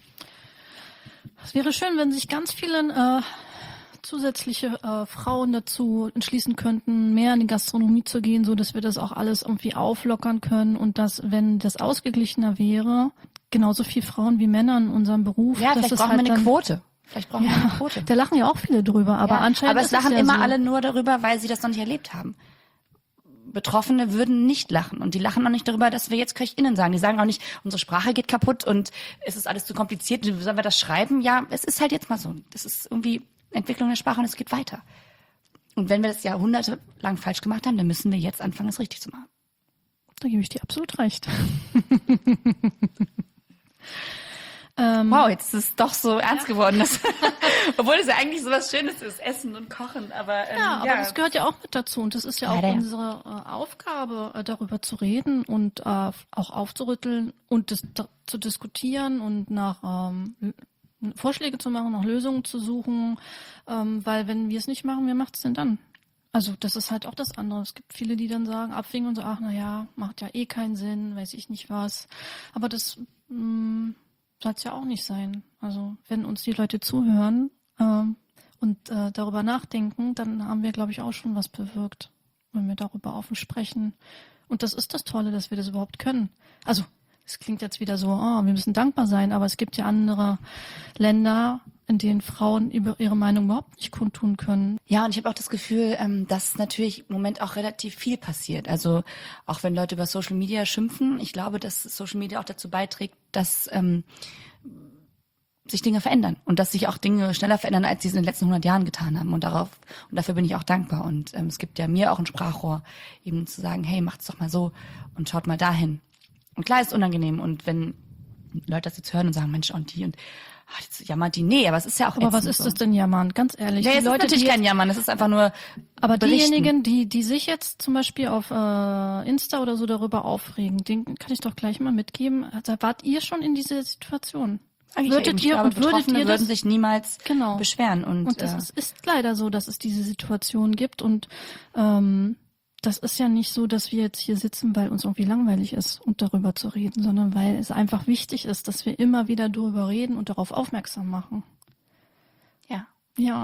Es wäre schön, wenn sich ganz viele äh, zusätzliche äh, Frauen dazu entschließen könnten, mehr in die Gastronomie zu gehen, so dass wir das auch alles irgendwie auflockern können und dass, wenn das ausgeglichener wäre, genauso viel Frauen wie Männer in unserem Beruf. Ja, dass vielleicht es brauchen halt wir eine dann, Quote. Vielleicht brauchen ja, wir eine Quote. Da lachen ja auch viele drüber, aber ja, anscheinend aber es ist es lachen ja immer so. alle nur darüber, weil sie das noch nicht erlebt haben. Betroffene würden nicht lachen und die lachen auch nicht darüber, dass wir jetzt KöchInnen sagen. Die sagen auch nicht, unsere Sprache geht kaputt und es ist alles zu kompliziert. Wie sollen wir das schreiben? Ja, es ist halt jetzt mal so. Das ist irgendwie Entwicklung der Sprache und es geht weiter. Und wenn wir das jahrhundertelang falsch gemacht haben, dann müssen wir jetzt anfangen, es richtig zu machen. Da gebe ich dir absolut recht. ähm, wow, jetzt ist es doch so ernst ja. geworden. Dass, obwohl es ja eigentlich so was Schönes ist, Essen und Kochen. Aber, ähm, ja, aber ja. das gehört ja auch mit dazu. Und das ist ja auch ja, unsere äh, Aufgabe, äh, darüber zu reden und äh, auch aufzurütteln und das, da, zu diskutieren und nach ähm, Vorschläge zu machen, nach Lösungen zu suchen, ähm, weil wenn wir es nicht machen, wer macht es denn dann? Also das ist halt auch das andere. Es gibt viele, die dann sagen, abwinken und so, ach na ja, macht ja eh keinen Sinn, weiß ich nicht was. Aber das soll es ja auch nicht sein. Also wenn uns die Leute zuhören ähm, und äh, darüber nachdenken, dann haben wir, glaube ich, auch schon was bewirkt, wenn wir darüber offen sprechen. Und das ist das Tolle, dass wir das überhaupt können. Also es klingt jetzt wieder so, oh, wir müssen dankbar sein, aber es gibt ja andere Länder, in denen Frauen über ihre Meinung überhaupt nicht kundtun können. Ja, und ich habe auch das Gefühl, ähm, dass natürlich im Moment auch relativ viel passiert. Also auch wenn Leute über Social Media schimpfen, ich glaube, dass Social Media auch dazu beiträgt, dass ähm, sich Dinge verändern und dass sich auch Dinge schneller verändern, als sie es in den letzten hundert Jahren getan haben. Und darauf und dafür bin ich auch dankbar. Und ähm, es gibt ja mir auch ein Sprachrohr, eben zu sagen, hey, macht's doch mal so und schaut mal dahin. Und klar ist unangenehm. Und wenn Leute das jetzt hören und sagen, Mensch, und die und ach, jetzt jammert die. Nee, aber es ist ja auch Aber was ätzend ist so. das denn Jammern? Ganz ehrlich. Ja, die es Leute, ist natürlich die kein Jammern, es ist einfach nur Aber berichten. diejenigen, die die sich jetzt zum Beispiel auf äh, Insta oder so darüber aufregen, den kann ich doch gleich mal mitgeben. Also wart ihr schon in dieser Situation? Eigentlich Würdet eben. Ich ihr glaube, und würdet Betroffene ihr das würden sich niemals genau. beschweren. Und, Und das äh, ist, ist leider so, dass es diese Situation gibt. Und ähm, das ist ja nicht so, dass wir jetzt hier sitzen, weil uns irgendwie langweilig ist und darüber zu reden, sondern weil es einfach wichtig ist, dass wir immer wieder darüber reden und darauf aufmerksam machen. ja. Ja.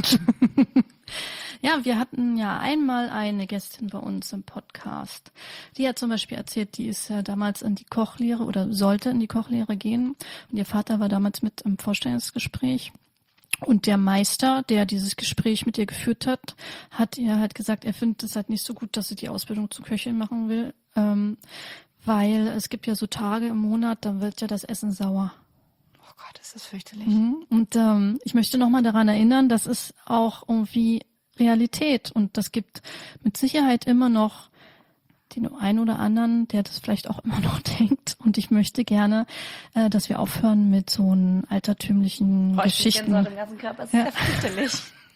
Ja, wir hatten ja einmal eine Gästin bei uns im Podcast. Die hat zum Beispiel erzählt, die ist ja damals in die Kochlehre oder sollte in die Kochlehre gehen. Und ihr Vater war damals mit im Vorstellungsgespräch. Und der Meister, der dieses Gespräch mit ihr geführt hat, hat ihr halt gesagt, er findet es halt nicht so gut, dass sie die Ausbildung zur Köchin machen will, ähm, weil es gibt ja so Tage im Monat, dann wird ja das Essen sauer. Oh Gott, ist das fürchterlich. Mhm. Und ähm, ich möchte nochmal daran erinnern, das ist auch irgendwie Realität und das gibt mit Sicherheit immer noch den einen oder anderen, der das vielleicht auch immer noch denkt. Und ich möchte gerne, äh, dass wir aufhören mit so einen altertümlichen Boah, Geschichten. Ich bin im ganzen Körper, das ist Ja. ja fürchterlich.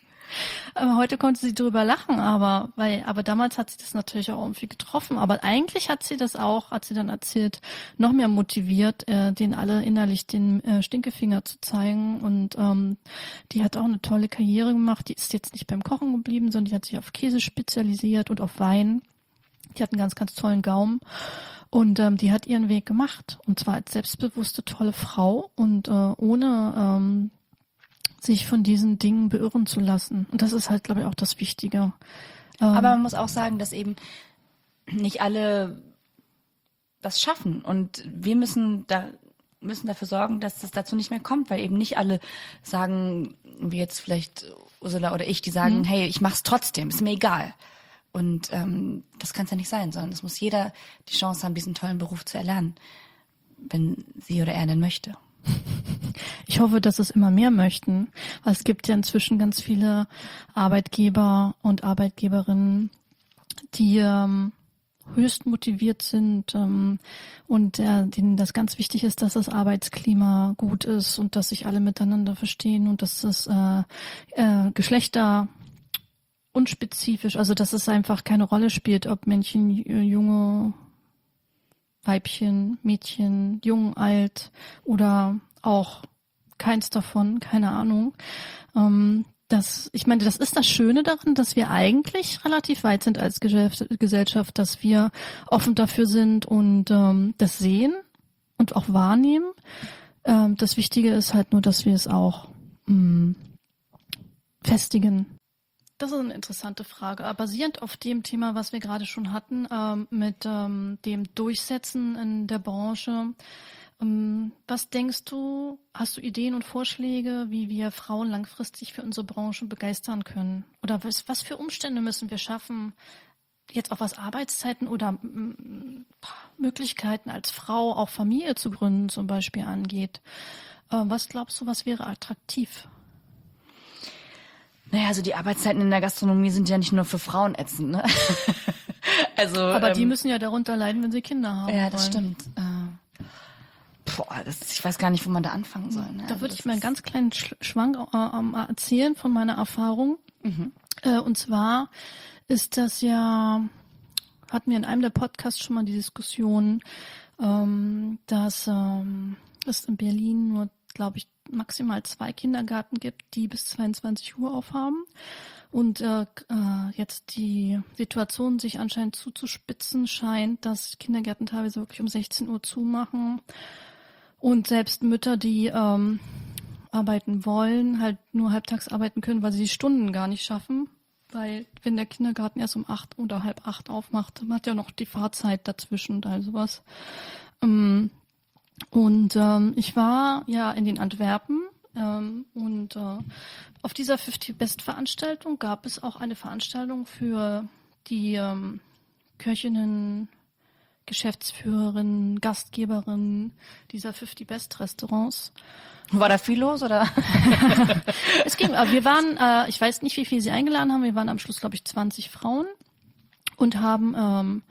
Aber heute konnte sie drüber lachen, aber weil, aber damals hat sie das natürlich auch irgendwie getroffen. Aber eigentlich hat sie das auch, hat sie dann erzählt, noch mehr motiviert, äh, den alle innerlich den äh, Stinkefinger zu zeigen. Und ähm, die hat auch eine tolle Karriere gemacht. Die ist jetzt nicht beim Kochen geblieben, sondern die hat sich auf Käse spezialisiert und auf Wein. Die hat einen ganz, ganz tollen Gaumen. Und ähm, die hat ihren Weg gemacht. Und zwar als selbstbewusste, tolle Frau und äh, ohne ähm, sich von diesen Dingen beirren zu lassen. Und das ist halt, glaube ich, auch das Wichtige. Ähm, Aber man muss auch sagen, dass eben nicht alle das schaffen. Und wir müssen da müssen dafür sorgen, dass das dazu nicht mehr kommt, weil eben nicht alle sagen, wie jetzt vielleicht Ursula oder ich, die sagen, Mhm. hey, ich mach's trotzdem, ist mir egal. Und ähm, das kann es ja nicht sein, sondern es muss jeder die Chance haben, diesen tollen Beruf zu erlernen, wenn sie oder er denn möchte. Ich hoffe, dass es immer mehr möchten, weil es gibt ja inzwischen ganz viele Arbeitgeber und Arbeitgeberinnen, die ähm, höchst motiviert sind ähm, und äh, denen das ganz wichtig ist, dass das Arbeitsklima gut ist und dass sich alle miteinander verstehen und dass das äh, äh, Geschlechter unspezifisch, also dass es einfach keine Rolle spielt, ob Männchen, Junge, Weibchen, Mädchen, jung, alt oder auch keins davon, keine Ahnung. Ähm, das, ich meine, das ist das Schöne daran, dass wir eigentlich relativ weit sind als Gesellschaft, dass wir offen dafür sind und ähm, das sehen und auch wahrnehmen. Ähm, das Wichtige ist halt nur, dass wir es auch mh, festigen. Das ist eine interessante Frage. Aber basierend auf dem Thema, was wir gerade schon hatten, ähm, mit ähm, dem Durchsetzen in der Branche, ähm, was denkst du, hast du Ideen und Vorschläge, wie wir Frauen langfristig für unsere Branche begeistern können? Oder was, was für Umstände müssen wir schaffen, jetzt auch was Arbeitszeiten oder m, Möglichkeiten als Frau auch Familie zu gründen zum Beispiel angeht? Äh, was glaubst du, was wäre attraktiv? Naja, also die Arbeitszeiten in der Gastronomie sind ja nicht nur für Frauen ätzend, ne? Also, Aber ähm, die müssen ja darunter leiden, wenn sie Kinder haben. Ja, das wollen. stimmt. Äh, boah, das, ich weiß gar nicht, wo man da anfangen soll. Ne? Da Also würde ich das mal einen ist- ganz kleinen Sch- Schwank äh, erzählen von meiner Erfahrung. Mhm. Äh, und zwar ist das ja, hatten wir in einem der Podcasts schon mal die Diskussion, ähm, dass ähm, es in Berlin nur, glaube ich, maximal zwei Kindergärten gibt, die bis zweiundzwanzig Uhr aufhaben. Und äh, äh, jetzt die Situation sich anscheinend zuzuspitzen scheint, dass Kindergärten teilweise wirklich um sechzehn Uhr zumachen. Und selbst Mütter, die ähm, arbeiten wollen, halt nur halbtags arbeiten können, weil sie die Stunden gar nicht schaffen. Weil wenn der Kindergarten erst um acht oder halb acht aufmacht, man hat ja noch die Fahrzeit dazwischen und all sowas. Und ähm, ich war ja in den Antwerpen ähm, und äh, auf dieser fünfzig Best Veranstaltung gab es auch eine Veranstaltung für die ähm, Köchinnen, Geschäftsführerin, Gastgeberin dieser fünfzig Best Restaurants. War da viel los, oder? Es ging, aber wir waren, äh, ich weiß nicht, wie viel sie eingeladen haben, wir waren am Schluss, glaube ich, zwanzig Frauen und haben, ähm,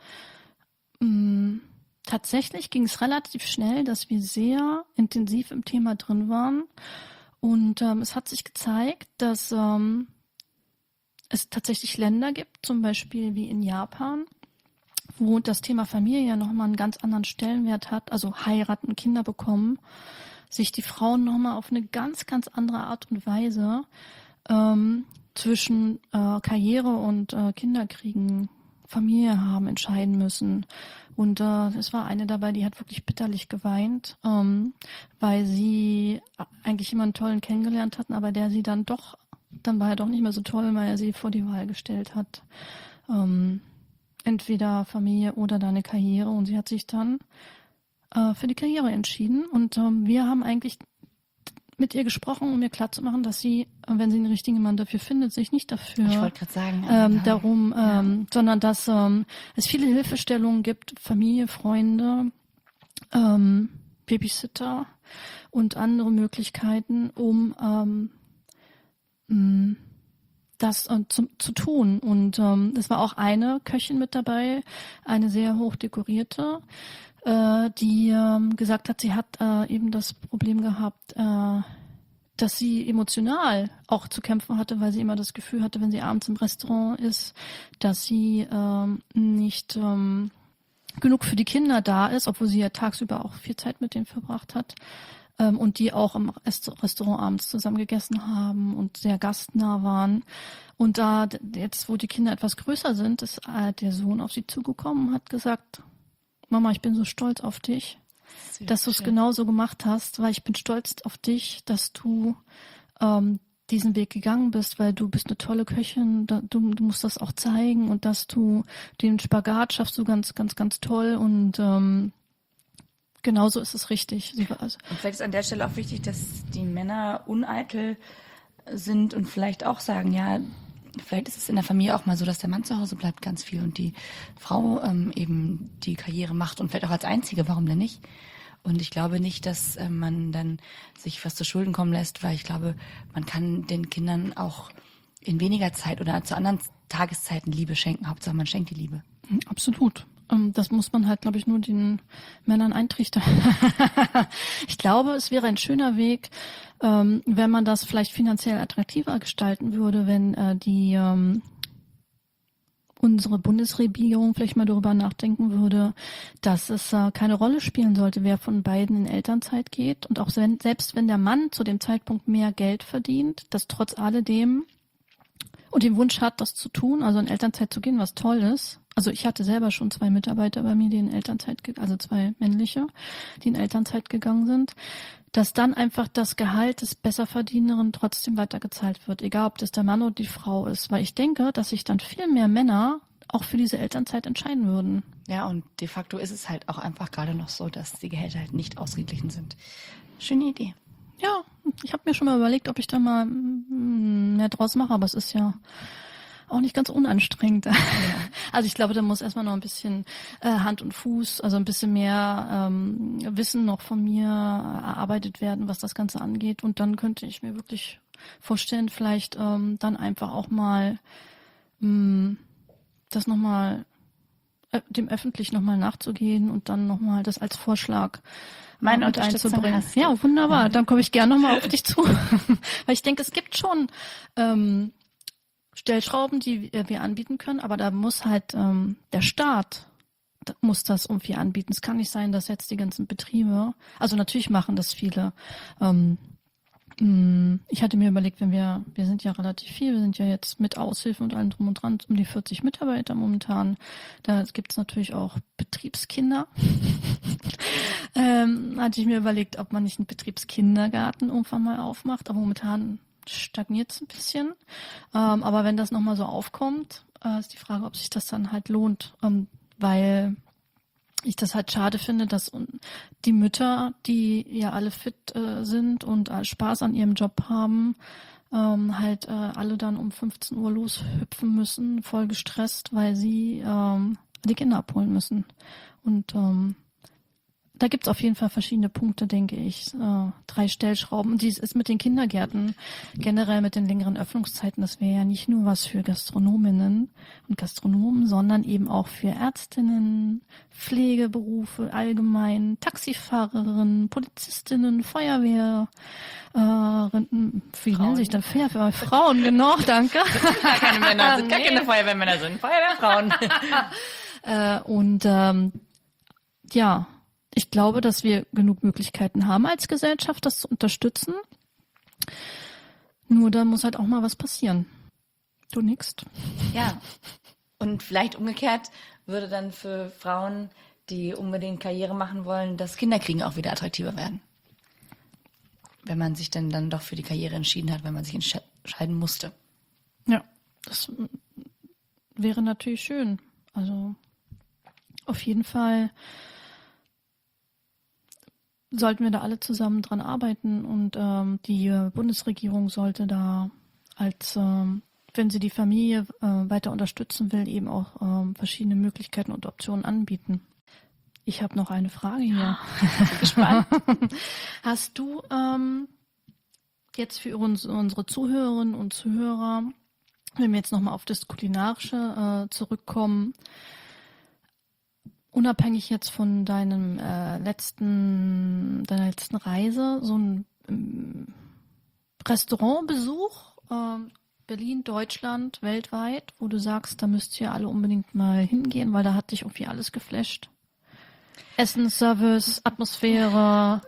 mh, tatsächlich ging es relativ schnell, dass wir sehr intensiv im Thema drin waren und ähm, es hat sich gezeigt, dass ähm, es tatsächlich Länder gibt, zum Beispiel wie in Japan, wo das Thema Familie ja nochmal einen ganz anderen Stellenwert hat, also heiraten, Kinder bekommen, sich die Frauen nochmal auf eine ganz, ganz andere Art und Weise ähm, zwischen äh, Karriere und äh, Kinderkriegen, Familie haben, entscheiden müssen. Und äh, es war eine dabei, die hat wirklich bitterlich geweint, ähm, weil sie eigentlich jemanden tollen kennengelernt hatten, aber der sie dann doch, dann war er doch nicht mehr so toll, weil er sie vor die Wahl gestellt hat. Ähm, entweder Familie oder deine Karriere. Und sie hat sich dann äh, für die Karriere entschieden. Und ähm, wir haben eigentlich mit ihr gesprochen, um ihr klarzumachen, dass sie, wenn sie einen richtigen Mann dafür findet, sich nicht dafür Ich wollte gerade sagen, ähm, ja. darum, ähm, Ja. sondern dass ähm, es viele Hilfestellungen gibt, Familie, Freunde, ähm, Babysitter und andere Möglichkeiten, um ähm, mh, das äh, zu, zu tun. Und ähm, es war auch eine Köchin mit dabei, eine sehr hoch dekorierte, äh, die ähm, gesagt hat, sie hat äh, eben das Problem gehabt, äh, dass sie emotional auch zu kämpfen hatte, weil sie immer das Gefühl hatte, wenn sie abends im Restaurant ist, dass sie ähm, nicht ähm, genug für die Kinder da ist, obwohl sie ja tagsüber auch viel Zeit mit denen verbracht hat. Und die auch im Restaurant abends zusammen gegessen haben und sehr gastnah waren. Und da jetzt, wo die Kinder etwas größer sind, ist der Sohn auf sie zugekommen und hat gesagt, Mama, ich bin so stolz auf dich, Sehr dass du es genauso gemacht hast, weil ich bin stolz auf dich, dass du ähm, diesen Weg gegangen bist, weil du bist eine tolle Köchin, du, du musst das auch zeigen und dass du den Spagat schaffst du ganz, ganz, ganz toll und ähm, genauso ist es richtig. Und vielleicht ist an der Stelle auch wichtig, dass die Männer uneitel sind und vielleicht auch sagen, ja, vielleicht ist es in der Familie auch mal so, dass der Mann zu Hause bleibt ganz viel und die Frau ähm, eben die Karriere macht und vielleicht auch als Einzige, warum denn nicht? Und ich glaube nicht, dass äh, man dann sich was zu Schulden kommen lässt, weil ich glaube, man kann den Kindern auch in weniger Zeit oder zu anderen Tageszeiten Liebe schenken. Hauptsache, man schenkt die Liebe. Absolut. Das muss man halt, glaube ich, nur den Männern eintrichtern. Ich glaube, es wäre ein schöner Weg, wenn man das vielleicht finanziell attraktiver gestalten würde, wenn die unsere Bundesregierung vielleicht mal darüber nachdenken würde, dass es keine Rolle spielen sollte, wer von beiden in Elternzeit geht. Und auch wenn, selbst wenn der Mann zu dem Zeitpunkt mehr Geld verdient, dass trotz alledem und den Wunsch hat, das zu tun, also in Elternzeit zu gehen, was toll ist. Also ich hatte selber schon zwei Mitarbeiter bei mir, die in Elternzeit, also zwei männliche, die in Elternzeit gegangen sind, dass dann einfach das Gehalt des Besserverdieneren trotzdem weitergezahlt wird, egal ob das der Mann oder die Frau ist. Weil ich denke, dass sich dann viel mehr Männer auch für diese Elternzeit entscheiden würden. Ja, und de facto ist es halt auch einfach gerade noch so, dass die Gehälter halt nicht ausgeglichen sind. Schöne Idee. Ja, ich habe mir schon mal überlegt, ob ich da mal mehr draus mache, aber es ist ja auch nicht ganz unanstrengend. Ja. Also ich glaube, da muss erstmal noch ein bisschen äh, Hand und Fuß, also ein bisschen mehr ähm, Wissen noch von mir erarbeitet werden, was das Ganze angeht. Und dann könnte ich mir wirklich vorstellen, vielleicht ähm, dann einfach auch mal mh, das nochmal, äh, dem öffentlich nochmal nachzugehen und dann nochmal das als Vorschlag meine mit einzubringen. Hast du. Ja, wunderbar. Ja. Dann komme ich gerne nochmal auf dich zu. Weil ich denke, es gibt schon ähm, Stellschrauben, die wir anbieten können, aber da muss halt ähm, der Staat muss das irgendwie anbieten. Es kann nicht sein, dass jetzt die ganzen Betriebe, also natürlich machen das viele, ähm, Ich hatte mir überlegt, wenn wir, wir sind ja relativ viel, wir sind ja jetzt mit Aushilfe und allem drum und dran um die vierzig Mitarbeiter momentan. Da gibt es natürlich auch Betriebskinder. ähm, hatte ich mir überlegt, ob man nicht einen Betriebskindergarten irgendwann mal aufmacht, aber momentan stagniert es ein bisschen. Ähm, aber wenn das nochmal so aufkommt, äh, ist die Frage, ob sich das dann halt lohnt, ähm, weil ich das halt schade finde, dass die Mütter, die ja alle fit äh, sind und äh, Spaß an ihrem Job haben, ähm, halt äh, alle dann um fünfzehn Uhr loshüpfen müssen, voll gestresst, weil sie ähm, die Kinder abholen müssen. Und ähm, da gibt's auf jeden Fall verschiedene Punkte, denke ich. Äh, drei Stellschrauben. Und dies ist mit den Kindergärten, generell mit den längeren Öffnungszeiten, das wäre ja nicht nur was für Gastronominnen und Gastronomen, sondern eben auch für Ärztinnen, Pflegeberufe allgemein, Taxifahrerinnen, Polizistinnen, Feuerwehr, äh, wie nennen sich dann Feuerwehr? Frauen, genau, danke. Gar keine Männer, sind gar keine Feuerwehrmänner, sind Feuerwehrfrauen. äh, und ähm, ja, ich glaube, dass wir genug Möglichkeiten haben als Gesellschaft, das zu unterstützen. Nur da muss halt auch mal was passieren. Du nickst. Ja. Und vielleicht umgekehrt würde dann für Frauen, die unbedingt Karriere machen wollen, das Kinderkriegen auch wieder attraktiver werden. Wenn man sich dann, dann doch für die Karriere entschieden hat, wenn man sich entscheiden musste. Ja, das wäre natürlich schön. Also auf jeden Fall sollten wir da alle zusammen dran arbeiten und ähm, die Bundesregierung sollte da als, ähm, wenn sie die Familie äh, weiter unterstützen will, eben auch ähm, verschiedene Möglichkeiten und Optionen anbieten. Ich habe noch eine Frage hier. Ich bin gespannt. Hast du ähm, jetzt für uns, unsere Zuhörerinnen und Zuhörer, wenn wir jetzt nochmal auf das Kulinarische äh, zurückkommen, unabhängig jetzt von deinem äh, letzten, deiner letzten Reise, so ein ähm, Restaurantbesuch, äh, Berlin, Deutschland, weltweit, wo du sagst, da müsst ihr alle unbedingt mal hingehen, weil da hat dich irgendwie alles geflasht. Essen, Service, Atmosphäre.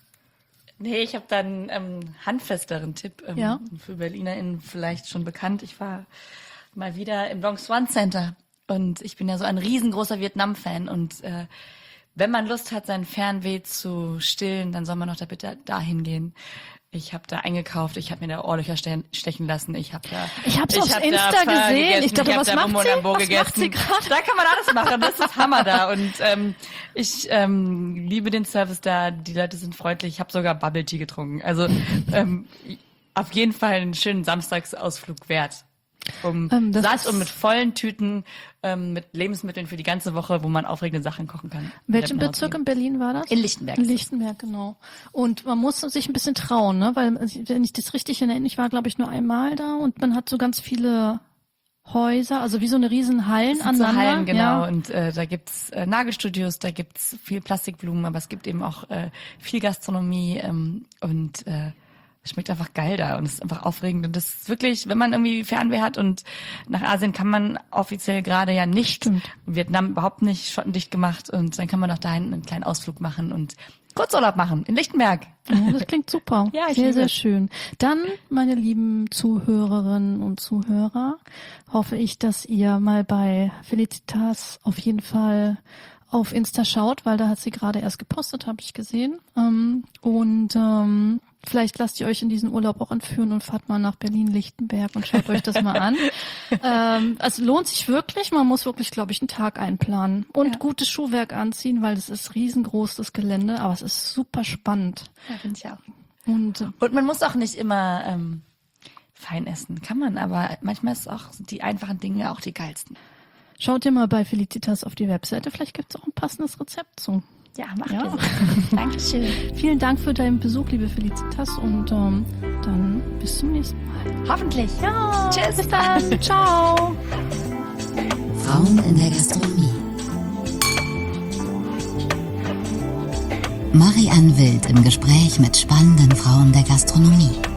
Nee, ich habe da einen ähm, handfesteren Tipp ähm, Ja? für BerlinerInnen vielleicht schon bekannt. Ich war mal wieder im Dong Xuan Center. Und ich bin ja so ein riesengroßer Vietnam-Fan und äh, wenn man Lust hat, seinen Fernweh zu stillen, dann soll man doch da bitte dahin gehen. Ich habe da eingekauft, ich habe mir da Ohrlöcher stechen lassen, ich habe da Ich habe es auf hab Insta da gesehen. gegessen, Ich dachte, ich hab was da macht Bumbo sie? Lambo Was gegessen. macht sie gerade? Da kann man alles machen, das ist Hammer da und ähm, ich ähm, liebe den Service da, die Leute sind freundlich, ich habe sogar Bubble Tea getrunken. Also ähm, auf jeden Fall einen schönen Samstagsausflug wert. Um Ähm, das satt ist- und mit vollen Tüten, ähm, mit Lebensmitteln für die ganze Woche, wo man aufregende Sachen kochen kann. Welchen Mit nach Hause Bezirk in gehen. Berlin war das? In Lichtenberg. In Lichtenberg, genau. Und man muss sich ein bisschen trauen, ne? Weil, wenn ich das richtig erinnere, ich war, glaube ich, nur einmal da und man hat so ganz viele Häuser, also wie so eine riesen Hallen Das sind so aneinander. Hallen, genau. Ja. Und äh, da gibt's äh, Nagelstudios, da gibt's viel Plastikblumen, aber es gibt eben auch äh, viel Gastronomie ähm, und äh, es schmeckt einfach geil da und es ist einfach aufregend. Und das ist wirklich, wenn man irgendwie Fernweh hat und nach Asien kann man offiziell gerade ja nicht. Stimmt. Vietnam überhaupt nicht, schottendicht gemacht und dann kann man doch dahin einen kleinen Ausflug machen und Kurzurlaub machen in Lichtenberg. Oh, das klingt super. Ja, ich sehr, liebe sehr es. schön. Dann, meine lieben Zuhörerinnen und Zuhörer, hoffe ich, dass ihr mal bei Felicitas auf jeden Fall auf Insta schaut, weil da hat sie gerade erst gepostet, habe ich gesehen. Ähm, und ähm, vielleicht lasst ihr euch in diesen Urlaub auch entführen und fahrt mal nach Berlin-Lichtenberg und schaut euch das mal an. ähm, also lohnt sich wirklich. Man muss wirklich, glaube ich, einen Tag einplanen und Ja. gutes Schuhwerk anziehen, weil das ist riesengroß, das Gelände, aber es ist super spannend. Ja, finde ich auch. Und äh, Und man muss auch nicht immer ähm, fein essen. Kann man, aber manchmal ist auch sind die einfachen Dinge auch die geilsten. schaut ihr mal bei Felicitas auf die Webseite. Vielleicht gibt es auch ein passendes Rezept zu. Ja, macht Ja. ihr so. Dankeschön. Vielen Dank für deinen Besuch, liebe Felicitas. Und ähm, dann bis zum nächsten Mal. Hoffentlich. Ja, Tschüss. bis dann. Ciao. Frauen in der Gastronomie. Marianne Wild im Gespräch mit spannenden Frauen der Gastronomie.